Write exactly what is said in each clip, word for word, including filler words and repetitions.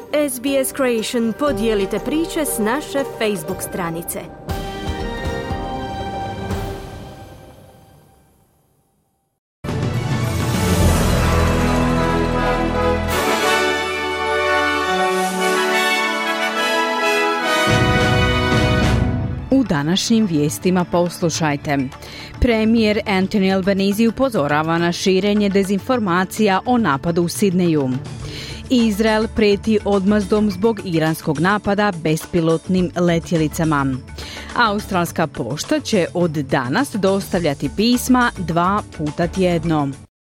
S B S Creation podijelite priče s naše Facebook stranice. U današnjim vijestima poslušajte. Premijer Anthony Albanese upozorava na širenje dezinformacija o napadu u Sidneju. Izrael prijeti odmazdom zbog iranskog napada bespilotnim letjelicama. Australska pošta će od danas dostavljati pisma dva puta tjedno.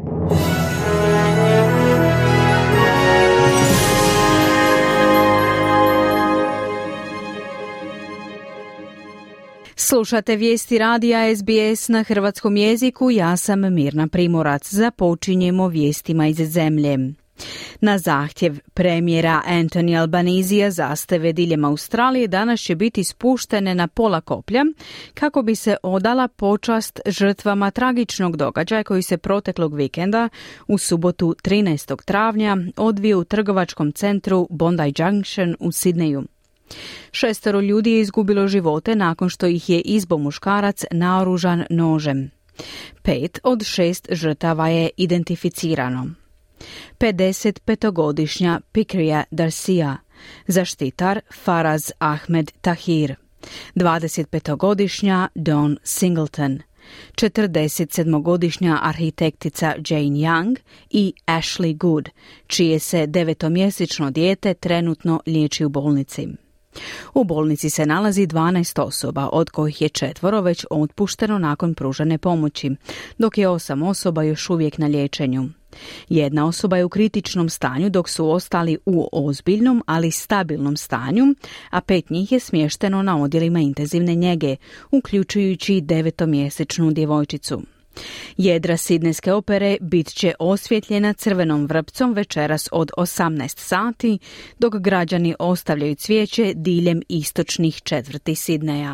Slušate vijesti radija S B S na hrvatskom jeziku, ja sam Mirna Primorac. Započinjemo vijestima iz zemlje. Na zahtjev premijera Anthony Albanesea zastave diljem Australije danas će biti spuštene na pola koplja kako bi se odala počast žrtvama tragičnog događaja koji se proteklog vikenda u subotu trinaestog travnja odvio u trgovačkom centru Bondi Junction u Sidneju. Šestero ljudi je izgubilo živote nakon što ih je izbo muškarac naoružan nožem. Pet od šest žrtava je identificirano. pedesetpetogodišnja Pikrija Darsia, zaštitar Faraz Ahmed Tahir, dvadesetpetogodišnja Dawn Singleton, četrdesetsedmogodišnja arhitektica Jane Young i Ashley Good, čije se devetomjesečno dijete trenutno liječi u bolnici. U bolnici se nalazi dvanaest osoba, od kojih je četvoro već otpušteno nakon pružene pomoći, dok je osam osoba još uvijek na liječenju. Jedna osoba je u kritičnom stanju, dok su ostali u ozbiljnom, ali stabilnom stanju, a pet njih je smješteno na odjelima intenzivne njege, uključujući devetomjesečnu djevojčicu. Jedra sidnejske opere bit će osvjetljena crvenom vrpcom večeras od osamnaest sati, dok građani ostavljaju cvijeće diljem istočnih četvrti Sidneja.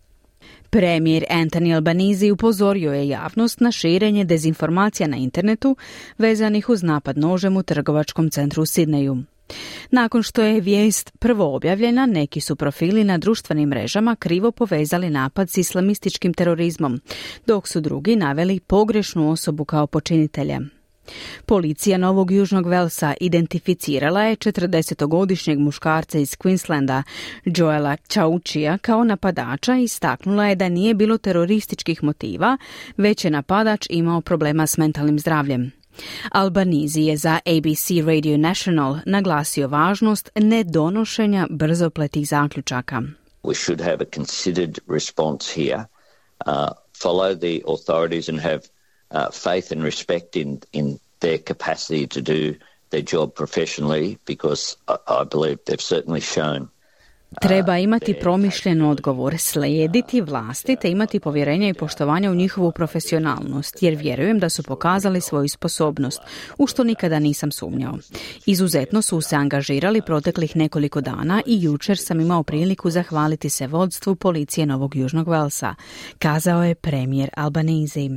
Premijer Anthony Albanese upozorio je javnost na širenje dezinformacija na internetu vezanih uz napad nožem u trgovačkom centru u Sidneju. Nakon što je vijest prvo objavljena, neki su profili na društvenim mrežama krivo povezali napad s islamističkim terorizmom, dok su drugi naveli pogrešnu osobu kao počinitelja. Policija Novog Južnog Velsa identificirala je četrdesetogodišnjeg muškarca iz Queenslanda, Joela Chauchija, kao napadača i istaknula je da nije bilo terorističkih motiva, već je napadač imao problema s mentalnim zdravljem. Albanese je za A B C Radio National naglasio važnost nedonošenja brzopletih zaključaka. We should have a considered response here, uh, follow the authorities and have uh, faith and respect in, in their capacity to do their job professionally, because I, I believe they've certainly shown. Treba imati promišljen odgovor, slijediti vlasti te imati povjerenja i poštovanja u njihovu profesionalnost, jer vjerujem da su pokazali svoju sposobnost, u što nikada nisam sumnjao. Izuzetno su se angažirali proteklih nekoliko dana i jučer sam imao priliku zahvaliti se vodstvu policije Novog Južnog Velsa, kazao je premijer Albanese.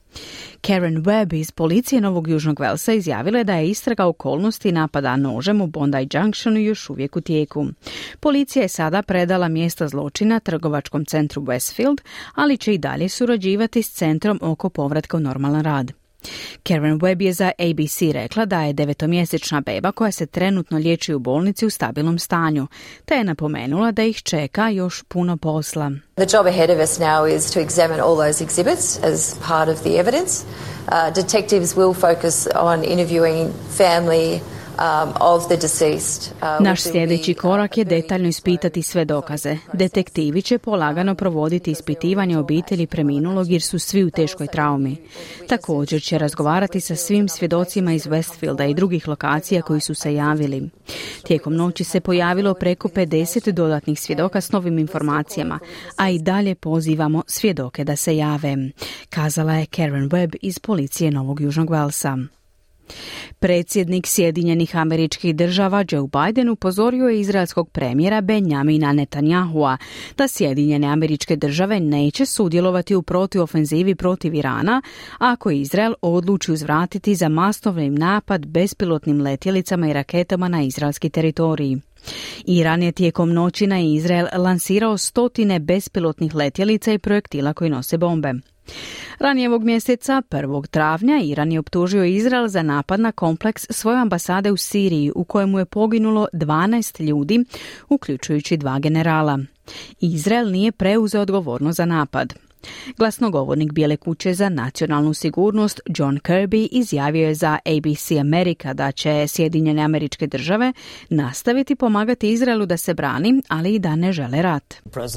Karen Webb iz policije Novog Južnog Velsa izjavila je da je istraga okolnosti napada nožem u Bondi Junctionu još uvijek u tijeku. Policija je sada predala mjesto zločina trgovačkom centru Westfield, ali će i dalje surađivati s centrom oko povratka u normalan rad. Karen Webb je za A B C rekla da je devetomjesečna beba koja se trenutno liječi u bolnici u stabilnom stanju, te je napomenula da ih čeka još puno posla. The job ahead of us now is to examine all those exhibits as part of the evidence. Uh, detectives will focus on interviewing family Um, of the deceased. Uh, Naš sljedeći korak je detaljno ispitati sve dokaze. Detektivi će polagano provoditi ispitivanje obitelji preminulog jer su svi u teškoj traumi. Također će razgovarati sa svim svjedocima iz Westfielda i drugih lokacija koji su se javili. Tijekom noći se pojavilo preko pedeset dodatnih svjedoka s novim informacijama, a i dalje pozivamo svjedoke da se jave, kazala je Karen Webb iz policije Novog Južnog Velsa. Predsjednik Sjedinjenih Američkih Država Joe Biden upozorio je izraelskog premijera Benjamina Netanyahua da Sjedinjene Američke Države neće sudjelovati u protuofenzivi protiv Irana ako Izrael odluči uzvratiti za masovni napad bespilotnim letjelicama i raketama na izraelski teritorij. Iran je tijekom noći na Izrael lansirao stotine bespilotnih letjelica i projektila koji nose bombe. Ranije ovog mjeseca, prvog travnja, Iran je optužio Izrael za napad na kompleks svoje ambasade u Siriji, u kojemu je poginulo dvanaest ljudi, uključujući dva generala. Izrael nije preuzeo odgovornost za napad. Glasnogovornik Bijele kuće za nacionalnu sigurnost John Kirby izjavio je za A B C America da će Sjedinjene Američke Države nastaviti pomagati Izraelu da se brani, ali i da ne žele rat.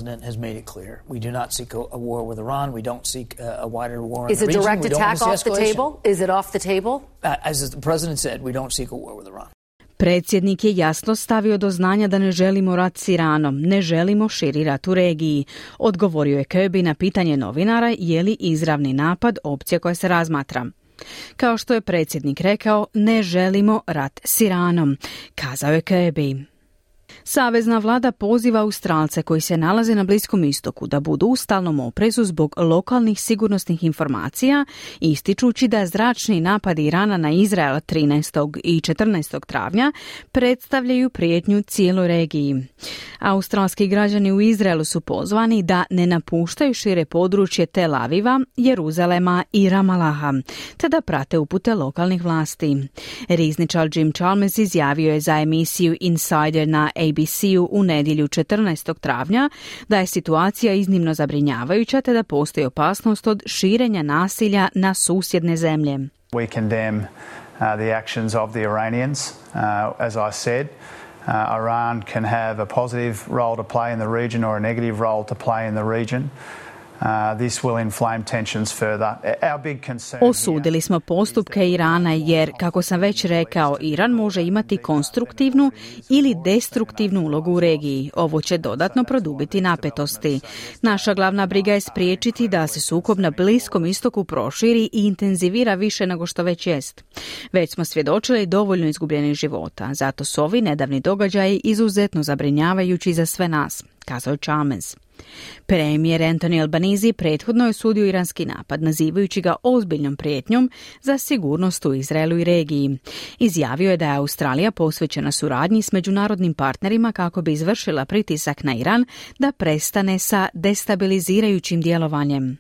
Is a direct attack off the table? Is it off the table? As the president said, we don't seek a war with Iran. Predsjednik je jasno stavio do znanja da ne želimo rat s Iranom, ne želimo širi rat u regiji. Odgovorio je Kirby na pitanje novinara je li izravni napad opcija koja se razmatra. Kao što je predsjednik rekao, ne želimo rat s Iranom, kazao je Kirby. Savezna vlada poziva Australce koji se nalaze na Bliskom istoku da budu u stalnom oprezu zbog lokalnih sigurnosnih informacija, ističući da zračni napadi Irana na Izrael trinaestog i četrnaestog travnja predstavljaju prijetnju cijeloj regiji. Australski građani u Izraelu su pozvani da ne napuštaju šire područje Tel Aviva, Jeruzalema i Ramalaha, te da prate upute lokalnih vlasti. Rizničar Jim Chalmers izjavio je za emisiju Insider na A B C-u u nedjelju četrnaestog travnja da je situacija iznimno zabrinjavajuća te da postoji opasnost od širenja nasilja na susjedne zemlje. We condemn uh, the actions of the Iranians. Uh, as I said, uh, Iran can have a positive role to play in the region or a negative role to play in the region. Uh, this will inflame tensions further. Our big concern Osudili smo postupke Irana jer, kako sam već rekao, Iran može imati konstruktivnu ili destruktivnu ulogu u regiji. Ovo će dodatno produbiti napetosti. Naša glavna briga je spriječiti da se sukob na Bliskom istoku proširi i intenzivira više nego što već jest. Već smo svjedočili dovoljno izgubljenih života, zato su ovi nedavni događaji izuzetno zabrinjavajući za sve nas, kazao Chalmers. Premijer Anthony Albanese prethodno je osudio iranski napad, nazivajući ga ozbiljnom prijetnjom za sigurnost u Izraelu i regiji. Izjavio je da je Australija posvećena suradnji s međunarodnim partnerima kako bi izvršila pritisak na Iran da prestane sa destabilizirajućim djelovanjem.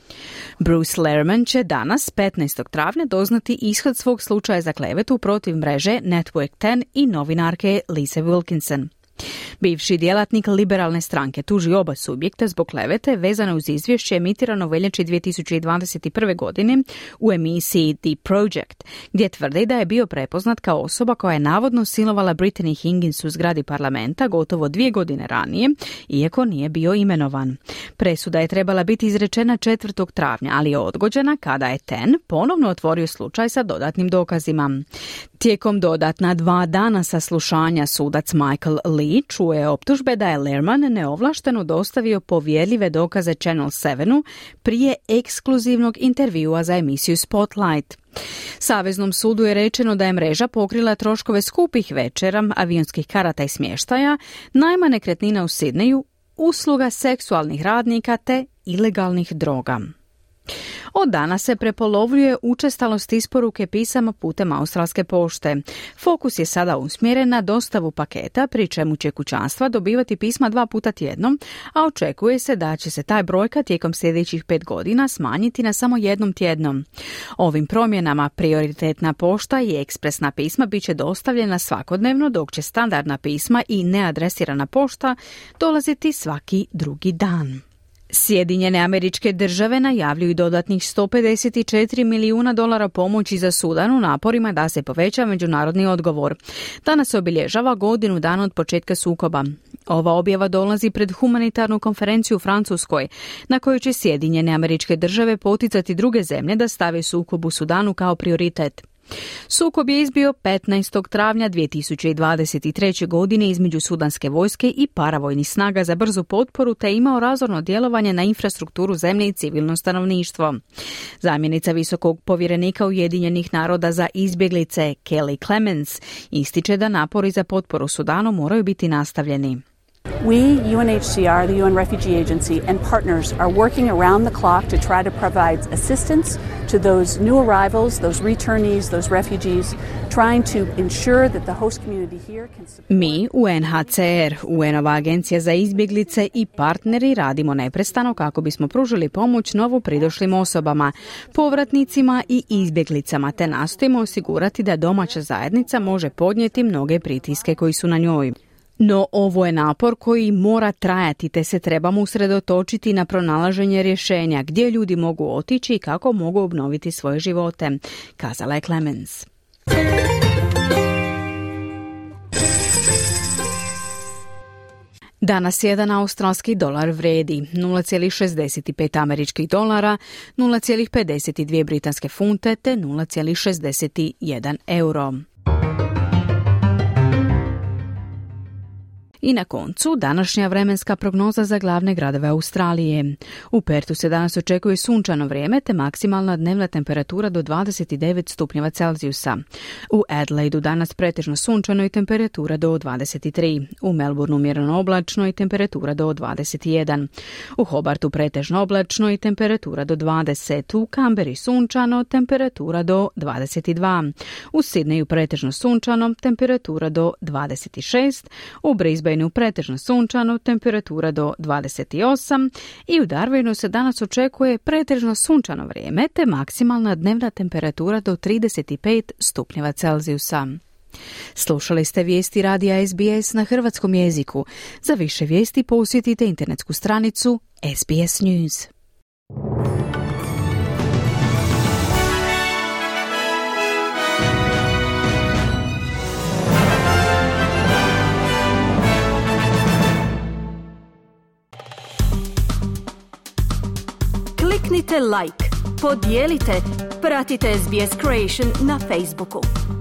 Bruce Lehrman će danas, petnaestog travnja, doznati ishod svog slučaja za klevetu protiv mreže Network deset i novinarke Lise Wilkinson. Bivši djelatnik liberalne stranke tuži oba subjekta zbog klevete vezane uz izvješće emitirano u veljači dvije tisuće dvadeset prve. godine u emisiji The Project, gdje tvrdi da je bio prepoznat kao osoba koja je navodno silovala Brittany Higgins u zgradi parlamenta gotovo dvije godine ranije, iako nije bio imenovan. Presuda je trebala biti izrečena četvrtog travnja, ali je odgođena kada je Ten ponovno otvorio slučaj sa dodatnim dokazima. Tijekom dodatna dva dana saslušanja sudac Michael Lee čuo je optužbe da je Lehrman neovlašteno dostavio povjerljive dokaze Channel sedam prije ekskluzivnog intervjua za emisiju Spotlight. Saveznom sudu je rečeno da je mreža pokrila troškove skupih večera, avionskih karata i smještaja, najma nekretnina u Sidneju, usluga seksualnih radnika te ilegalnih droga. Od danas se prepolovljuje učestalost isporuke pisama putem australske pošte. Fokus je sada usmjeren na dostavu paketa, pri čemu će kućanstva dobivati pisma dva puta tjedno, a očekuje se da će se taj brojka tijekom sljedećih pet godina smanjiti na samo jednom tjednom. Ovim promjenama prioritetna pošta i ekspresna pisma bit će dostavljena svakodnevno, dok će standardna pisma i neadresirana pošta dolaziti svaki drugi dan. Sjedinjene Američke Države najavljuju dodatnih sto pedeset četiri milijuna dolara pomoći za Sudan u naporima da se poveća međunarodni odgovor. Danas se obilježava godinu dana od početka sukoba. Ova objava dolazi pred humanitarnu konferenciju u Francuskoj, na kojoj će Sjedinjene Američke Države poticati druge zemlje da stave sukob u Sudanu kao prioritet. Sukob je izbio petnaestog travnja dvije tisuće dvadeset treće. godine između sudanske vojske i paravojnih snaga za brzu potporu te imao razorno djelovanje na infrastrukturu zemlje i civilno stanovništvo. Zamjenica visokog povjerenika Ujedinjenih naroda za izbjeglice Kelly Clemens ističe da napori za potporu Sudanu moraju biti nastavljeni. We, U N H C R, the U N Refugee Agency, and partners are working around the clock to try to provide assistance to those new arrivals, those returnees, those refugees, trying to ensure that the host community here can support... Mi, U N H C R, U N-ova agencija za izbjeglice i partneri radimo neprestano kako bismo pružili pomoć novopridošlim osobama, povratnicima i izbjeglicama, te nastojimo osigurati da domaća zajednica može podnijeti mnoge pritiske koji su na njoj. No ovo je napor koji mora trajati te se trebamo usredotočiti na pronalaženje rješenja gdje ljudi mogu otići i kako mogu obnoviti svoje živote, kazala je Clemens. Danas jedan australski dolar vredi nula zarez šezdeset pet američkih dolara, nula zarez pedeset dvije britanske funte te nula zarez šezdeset jedan euro. I na koncu, današnja vremenska prognoza za glavne gradove Australije. U Pertu se danas očekuje sunčano vrijeme te maksimalna dnevna temperatura do dvadeset devet stupnjeva Celzijusa. U Adelaidu danas pretežno sunčano i temperatura do dvadeset tri. U Melbourneu umjereno oblačno i temperatura do dvadeset jedan. U Hobartu pretežno oblačno i temperatura do dvadeset. U Canberri sunčano, temperatura do dvadeset dva. U Sydneyu pretežno sunčano, temperatura do dvadeset šest. U Brisbaneu pretežno sunčano, temperatura do dvadeset osam i u Darwinu se danas očekuje pretežno sunčano vrijeme te maksimalna dnevna temperatura do trideset pet stupnjeva Celzijusa. Slušali ste vijesti radija S B S na hrvatskom jeziku. Za više vijesti posjetite internetsku stranicu S B S News. Kliknite like, podijelite, pratite S B S Creation na Facebooku.